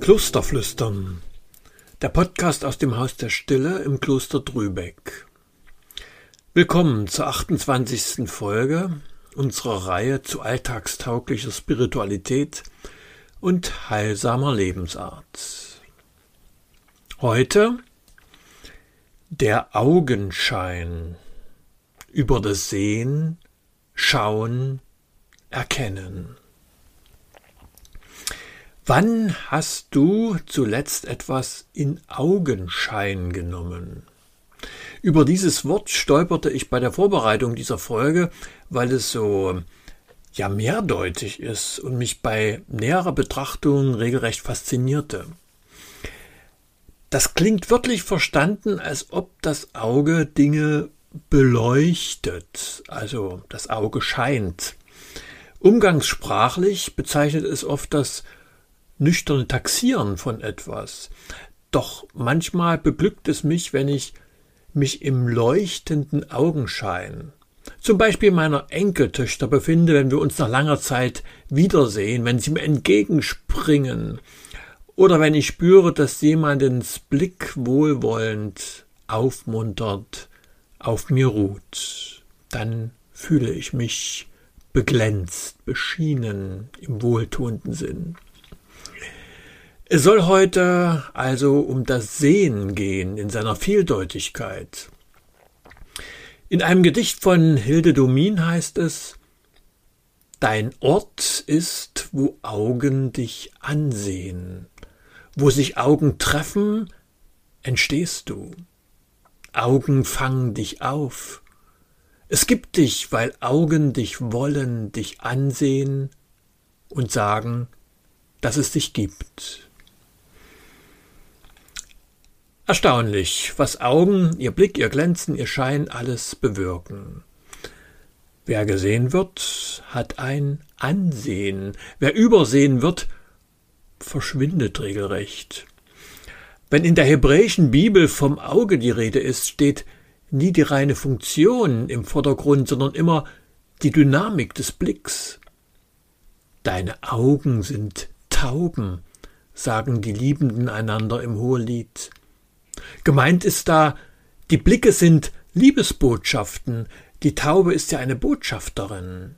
Klosterflüstern, der Podcast aus dem Haus der Stille im Kloster Drübeck. Willkommen zur 28. Folge unserer Reihe zu alltagstauglicher Spiritualität und heilsamer Lebensart. Heute der Augenschein über das Sehen, Schauen, Erkennen. Wann hast du zuletzt etwas in Augenschein genommen? Über dieses Wort stolperte ich bei der Vorbereitung dieser Folge, weil es so mehrdeutig ist und mich bei näherer Betrachtung regelrecht faszinierte. Das klingt wörtlich verstanden, als ob das Auge Dinge beleuchtet, also das Auge scheint. Umgangssprachlich bezeichnet es oft das nüchterne Taxieren von etwas. Doch manchmal beglückt es mich, wenn ich mich im leuchtenden Augenschein, zum Beispiel meiner Enkeltöchter, befinde, wenn wir uns nach langer Zeit wiedersehen, wenn sie mir entgegenspringen oder wenn ich spüre, dass jemandens Blick wohlwollend, aufmunternd auf mir ruht. Dann fühle ich mich beglänzt, beschienen im wohltuenden Sinn. Es soll heute also um das Sehen gehen in seiner Vieldeutigkeit. In einem Gedicht von Hilde Domin heißt es: Dein Ort ist, wo Augen dich ansehen. Wo sich Augen treffen, entstehst du. Augen fangen dich auf. Es gibt dich, weil Augen dich wollen, dich ansehen und sagen, dass es dich gibt. Erstaunlich, was Augen, ihr Blick, ihr Glänzen, ihr Schein alles bewirken. Wer gesehen wird, hat ein Ansehen. Wer übersehen wird, verschwindet regelrecht. Wenn in der hebräischen Bibel vom Auge die Rede ist, steht nie die reine Funktion im Vordergrund, sondern immer die Dynamik des Blicks. Deine Augen sind Tauben, sagen die Liebenden einander im Hohelied. Gemeint ist da, die Blicke sind Liebesbotschaften, die Taube ist ja eine Botschafterin.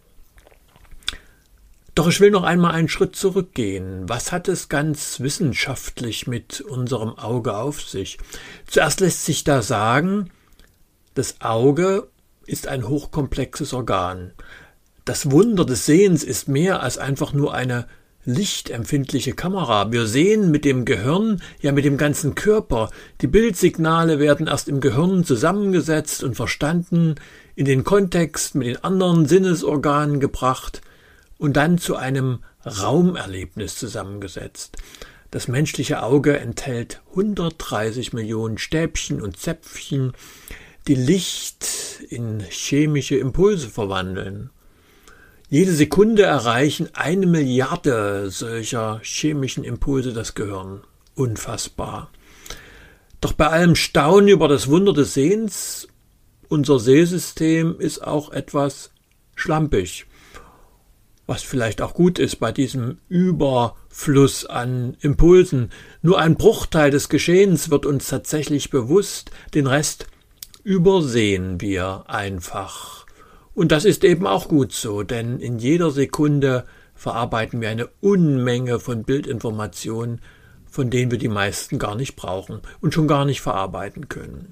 Doch ich will noch einmal einen Schritt zurückgehen. Was hat es ganz wissenschaftlich mit unserem Auge auf sich? Zuerst lässt sich da sagen, das Auge ist ein hochkomplexes Organ. Das Wunder des Sehens ist mehr als einfach nur eine lichtempfindliche Kamera. Wir sehen mit dem Gehirn, ja mit dem ganzen Körper. Die Bildsignale werden erst im Gehirn zusammengesetzt und verstanden, in den Kontext mit den anderen Sinnesorganen gebracht und dann zu einem Raumerlebnis zusammengesetzt. Das menschliche Auge enthält 130 Millionen Stäbchen und Zäpfchen, die Licht in chemische Impulse verwandeln. Jede Sekunde erreichen 1 Milliarde solcher chemischen Impulse das Gehirn. Unfassbar. Doch bei allem Staunen über das Wunder des Sehens, unser Sehsystem ist auch etwas schlampig. Was vielleicht auch gut ist bei diesem Überfluss an Impulsen. Nur ein Bruchteil des Geschehens wird uns tatsächlich bewusst, den Rest übersehen wir einfach. Und das ist eben auch gut so, denn in jeder Sekunde verarbeiten wir eine Unmenge von Bildinformationen, von denen wir die meisten gar nicht brauchen und schon gar nicht verarbeiten können.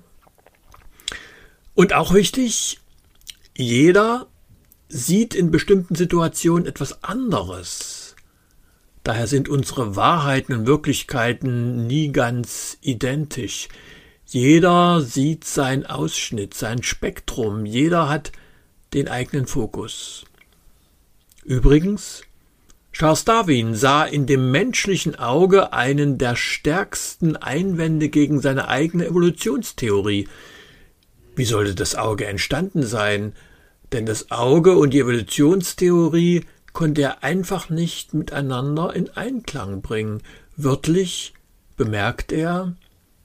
Und auch wichtig, jeder sieht in bestimmten Situationen etwas anderes. Daher sind unsere Wahrheiten und Wirklichkeiten nie ganz identisch. Jeder sieht seinen Ausschnitt, sein Spektrum, jeder hat den eigenen Fokus. Übrigens, Charles Darwin sah in dem menschlichen Auge einen der stärksten Einwände gegen seine eigene Evolutionstheorie. Wie sollte das Auge entstanden sein? Denn das Auge und die Evolutionstheorie konnte er einfach nicht miteinander in Einklang bringen. Wörtlich bemerkt er,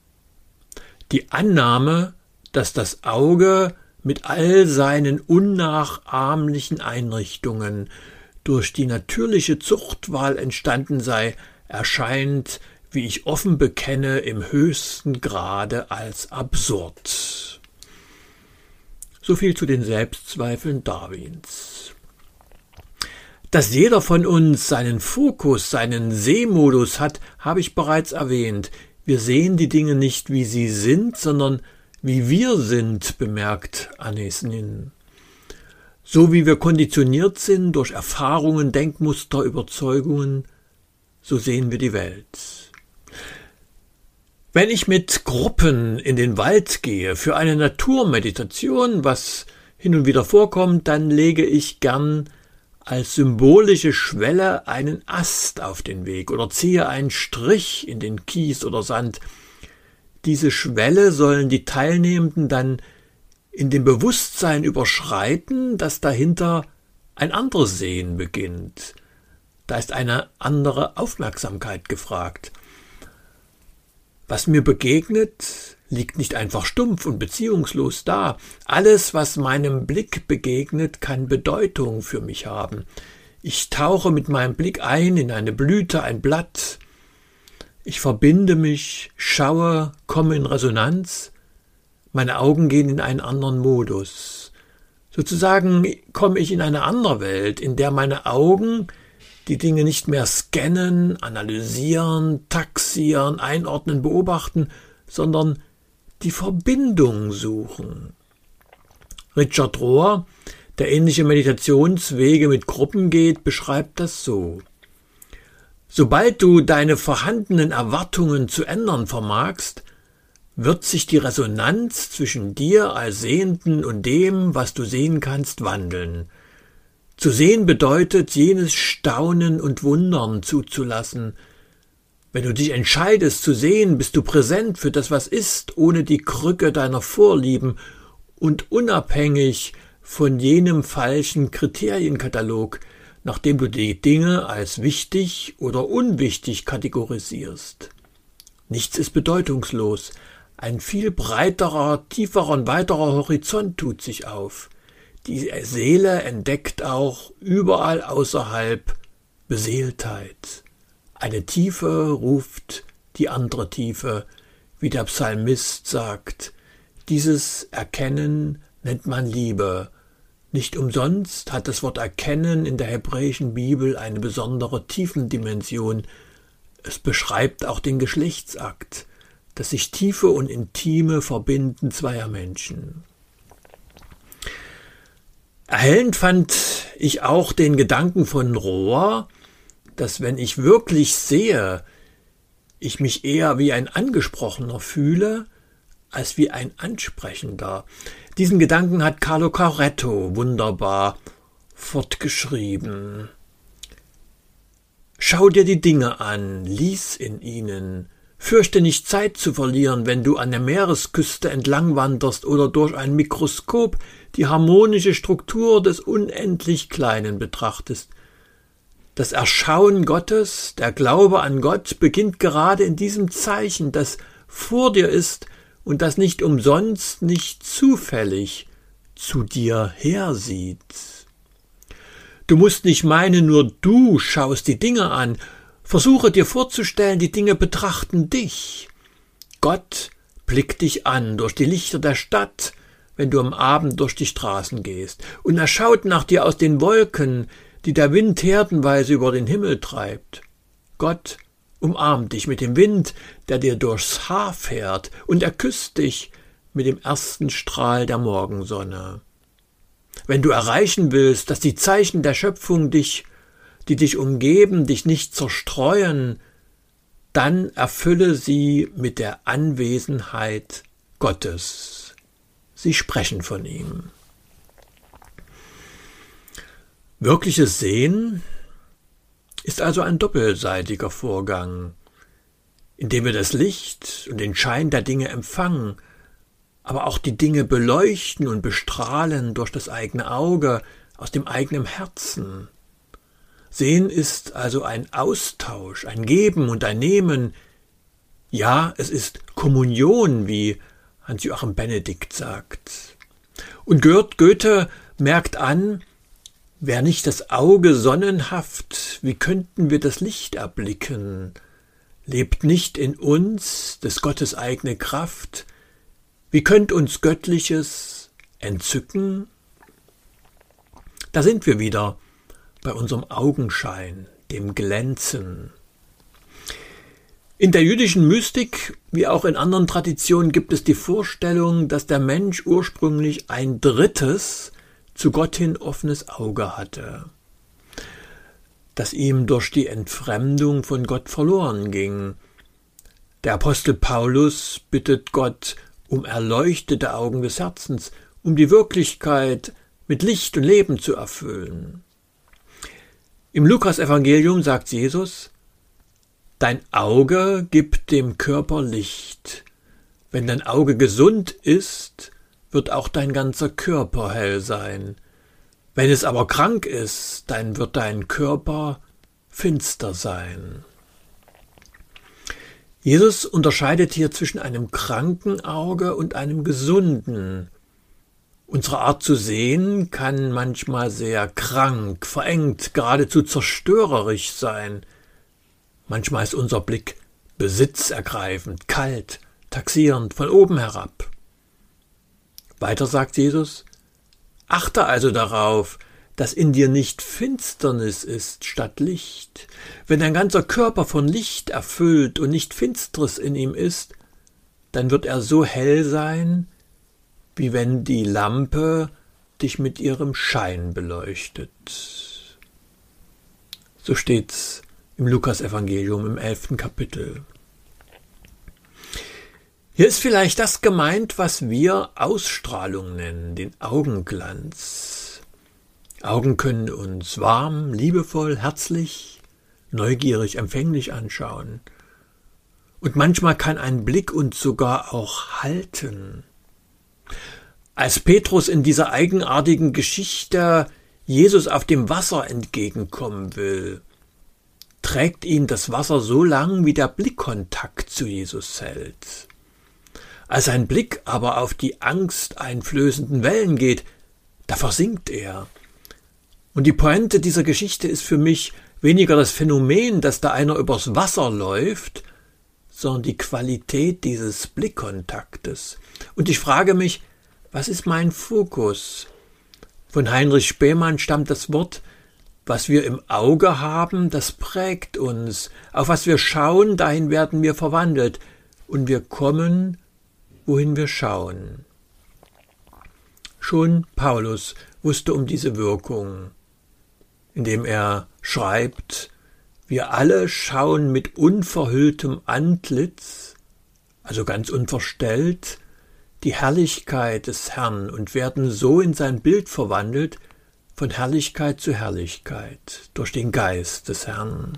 die Annahme, dass das Auge mit all seinen unnachahmlichen Einrichtungen durch die natürliche Zuchtwahl entstanden sei, erscheint wie ich offen bekenne, im höchsten Grade als absurd. So viel zu den Selbstzweifeln Darwins. Dass jeder von uns seinen Fokus, seinen Sehmodus hat, habe ich bereits erwähnt. Wir sehen die Dinge nicht, wie sie sind, sondern wie wir sind, bemerkt Anais Nin. So wie wir konditioniert sind durch Erfahrungen, Denkmuster, Überzeugungen, so sehen wir die Welt. Wenn ich mit Gruppen in den Wald gehe für eine Naturmeditation, was hin und wieder vorkommt, dann lege ich gern als symbolische Schwelle einen Ast auf den Weg oder ziehe einen Strich in den Kies oder Sand. Diese Schwelle sollen die Teilnehmenden dann in dem Bewusstsein überschreiten, dass dahinter ein anderes Sehen beginnt. Da ist eine andere Aufmerksamkeit gefragt. Was mir begegnet, liegt nicht einfach stumpf und beziehungslos da. Alles, was meinem Blick begegnet, kann Bedeutung für mich haben. Ich tauche mit meinem Blick ein in eine Blüte, ein Blatt. Ich verbinde mich, schaue, komme in Resonanz. Meine Augen gehen in einen anderen Modus. Sozusagen komme ich in eine andere Welt, in der meine Augen die Dinge nicht mehr scannen, analysieren, taxieren, einordnen, beobachten, sondern die Verbindung suchen. Richard Rohr, der ähnliche Meditationswege mit Gruppen geht, beschreibt das so. Sobald du deine vorhandenen Erwartungen zu ändern vermagst, wird sich die Resonanz zwischen dir als Sehenden und dem, was du sehen kannst, wandeln. Zu sehen bedeutet, jenes Staunen und Wundern zuzulassen. Wenn du dich entscheidest zu sehen, bist du präsent für das, was ist, ohne die Krücke deiner Vorlieben und unabhängig von jenem falschen Kriterienkatalog, nachdem du die Dinge als wichtig oder unwichtig kategorisierst. Nichts ist bedeutungslos. Ein viel breiterer, tieferer und weiterer Horizont tut sich auf. Die Seele entdeckt auch überall außerhalb Beseeltheit. Eine Tiefe ruft die andere Tiefe, wie der Psalmist sagt. Dieses Erkennen nennt man Liebe. Nicht umsonst hat das Wort Erkennen in der hebräischen Bibel eine besondere Tiefendimension. Es beschreibt auch den Geschlechtsakt, das sich tiefe und intime Verbinden zweier Menschen. Erhellend fand ich auch den Gedanken von Rohr, dass wenn ich wirklich sehe, ich mich eher wie ein Angesprochener fühle, als wie ein Ansprechender. Diesen Gedanken hat Carlo Carretto wunderbar fortgeschrieben. Schau dir die Dinge an, lies in ihnen. Fürchte nicht Zeit zu verlieren, wenn du an der Meeresküste entlang wanderst oder durch ein Mikroskop die harmonische Struktur des unendlich Kleinen betrachtest. Das Erschauen Gottes, der Glaube an Gott, beginnt gerade in diesem Zeichen, das vor dir ist und das nicht umsonst, nicht zufällig zu dir hersieht. Du musst nicht meinen, nur du schaust die Dinge an. Versuche dir vorzustellen, die Dinge betrachten dich. Gott blickt dich an durch die Lichter der Stadt, wenn du am Abend durch die Straßen gehst, und er schaut nach dir aus den Wolken, die der Wind herdenweise über den Himmel treibt. Gott umarmt dich mit dem Wind, der dir durchs Haar fährt, und er küsst dich mit dem ersten Strahl der Morgensonne. Wenn du erreichen willst, dass die Zeichen der Schöpfung die dich umgeben, dich nicht zerstreuen, dann erfülle sie mit der Anwesenheit Gottes. Sie sprechen von ihm. Wirkliches Sehen ist also ein doppelseitiger Vorgang, in dem wir das Licht und den Schein der Dinge empfangen, aber auch die Dinge beleuchten und bestrahlen durch das eigene Auge, aus dem eigenen Herzen. Sehen ist also ein Austausch, ein Geben und ein Nehmen. Ja, es ist Kommunion, wie Hans-Joachim Benedikt sagt. Und Goethe merkt an, wär nicht das Auge sonnenhaft, wie könnten wir das Licht erblicken? Lebt nicht in uns des Gottes eigene Kraft? Wie könnt uns Göttliches entzücken? Da sind wir wieder bei unserem Augenschein, dem Glänzen. In der jüdischen Mystik, wie auch in anderen Traditionen, gibt es die Vorstellung, dass der Mensch ursprünglich ein drittes, zu Gott hin offenes Auge hatte, das ihm durch die Entfremdung von Gott verloren ging. Der Apostel Paulus bittet Gott um erleuchtete Augen des Herzens, um die Wirklichkeit mit Licht und Leben zu erfüllen. Im Lukas-Evangelium sagt Jesus: Dein Auge gibt dem Körper Licht. Wenn dein Auge gesund ist, wird auch dein ganzer Körper hell sein. Wenn es aber krank ist, dann wird dein Körper finster sein. Jesus unterscheidet hier zwischen einem kranken Auge und einem gesunden. Unsere Art zu sehen kann manchmal sehr krank, verengt, geradezu zerstörerisch sein. Manchmal ist unser Blick besitzergreifend, kalt, taxierend, von oben herab. Weiter sagt Jesus: Achte also darauf, dass in dir nicht Finsternis ist statt Licht. Wenn dein ganzer Körper von Licht erfüllt und nicht Finsteres in ihm ist, dann wird er so hell sein, wie wenn die Lampe dich mit ihrem Schein beleuchtet. So steht's im Lukas-Evangelium im 11. Kapitel. Hier ist vielleicht das gemeint, was wir Ausstrahlung nennen, den Augenglanz. Augen können uns warm, liebevoll, herzlich, neugierig, empfänglich anschauen. Und manchmal kann ein Blick uns sogar auch halten. Als Petrus in dieser eigenartigen Geschichte Jesus auf dem Wasser entgegenkommen will, trägt ihn das Wasser so lang, wie der Blickkontakt zu Jesus hält. Als sein Blick aber auf die angsteinflößenden Wellen geht, da versinkt er. Und die Pointe dieser Geschichte ist für mich weniger das Phänomen, dass da einer übers Wasser läuft, sondern die Qualität dieses Blickkontaktes. Und ich frage mich, was ist mein Fokus? Von Heinrich Spemann stammt das Wort: Was wir im Auge haben, das prägt uns. Auf was wir schauen, dahin werden wir verwandelt. Und wir kommen, wohin wir schauen. Schon Paulus wusste um diese Wirkung, indem er schreibt: Wir alle schauen mit unverhülltem Antlitz, also ganz unverstellt, die Herrlichkeit des Herrn und werden so in sein Bild verwandelt, von Herrlichkeit zu Herrlichkeit, durch den Geist des Herrn.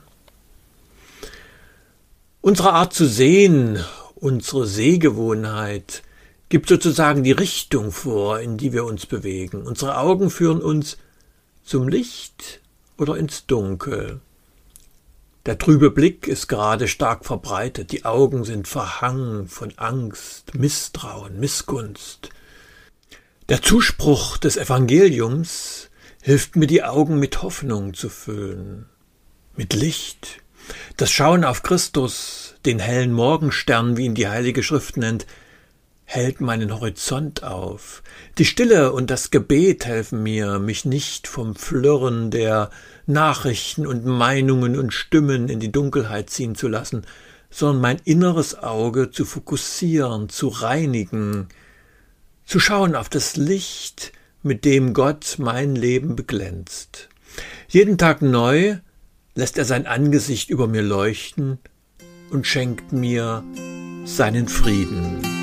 Unsere Art zu sehen, unsere Sehgewohnheit, gibt sozusagen die Richtung vor, in die wir uns bewegen. Unsere Augen führen uns zum Licht oder ins Dunkel. Der trübe Blick ist gerade stark verbreitet, die Augen sind verhangen von Angst, Misstrauen, Missgunst. Der Zuspruch des Evangeliums hilft mir, die Augen mit Hoffnung zu füllen, mit Licht. Das Schauen auf Christus, den hellen Morgenstern, wie ihn die Heilige Schrift nennt, hält meinen Horizont auf. Die Stille und das Gebet helfen mir, mich nicht vom Flirren der Nachrichten und Meinungen und Stimmen in die Dunkelheit ziehen zu lassen, sondern mein inneres Auge zu fokussieren, zu reinigen, zu schauen auf das Licht, mit dem Gott mein Leben beglänzt. Jeden Tag neu lässt er sein Angesicht über mir leuchten und schenkt mir seinen Frieden.